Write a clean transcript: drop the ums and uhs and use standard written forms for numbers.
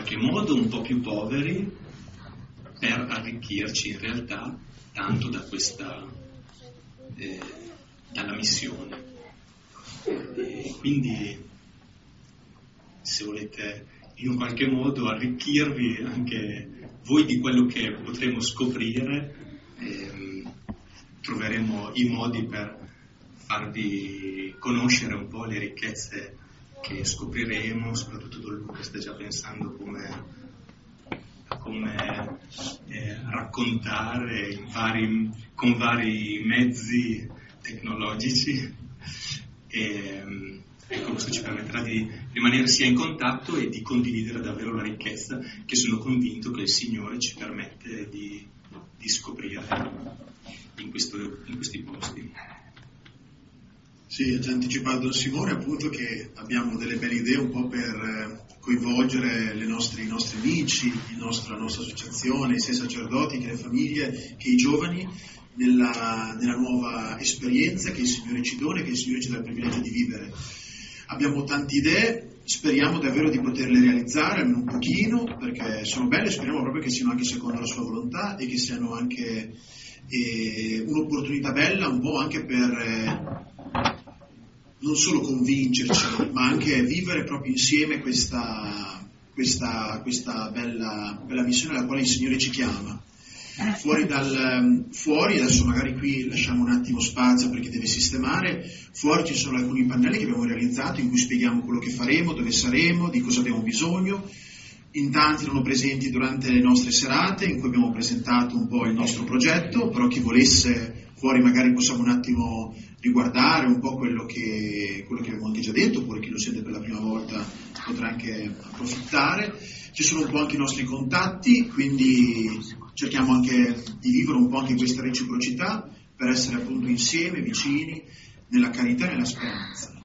qualche modo un po' più poveri per arricchirci in realtà tanto da dalla missione. E quindi, se volete in un qualche modo arricchirvi anche voi di quello che potremo scoprire, troveremo i modi per farvi conoscere un po' le ricchezze che scopriremo, soprattutto Don Luca sta già pensando come raccontare con vari mezzi tecnologici, e questo ci permetterà di rimanere sia in contatto e di condividere davvero la ricchezza che sono convinto che il Signore ci permette di scoprire in questi posti. Sì, ha già anticipato Simone appunto che abbiamo delle belle idee un po' per coinvolgere i nostri amici, la nostra associazione, sia i sacerdoti che le famiglie, che i giovani, nella nuova esperienza che il Signore ci dona e che il Signore ci dà il privilegio di vivere. Abbiamo tante idee, speriamo davvero di poterle realizzare almeno un pochino, perché sono belle, speriamo proprio che siano anche secondo la sua volontà e che siano anche un'opportunità bella un po' anche per non solo convincerci, ma anche vivere proprio insieme questa bella missione alla quale il Signore ci chiama. Fuori, adesso magari qui lasciamo un attimo spazio perché deve sistemare, fuori ci sono alcuni pannelli che abbiamo realizzato in cui spieghiamo quello che faremo, dove saremo, di cosa abbiamo bisogno. In tanti erano presenti durante le nostre serate in cui abbiamo presentato un po' il nostro progetto, però chi volesse fuori magari possiamo un attimo riguardare un po' quello che abbiamo anche già detto, oppure chi lo sente per la prima volta potrà anche approfittare. Ci sono un po' anche i nostri contatti, quindi cerchiamo anche di vivere un po' anche questa reciprocità per essere appunto insieme, vicini, nella carità e nella speranza.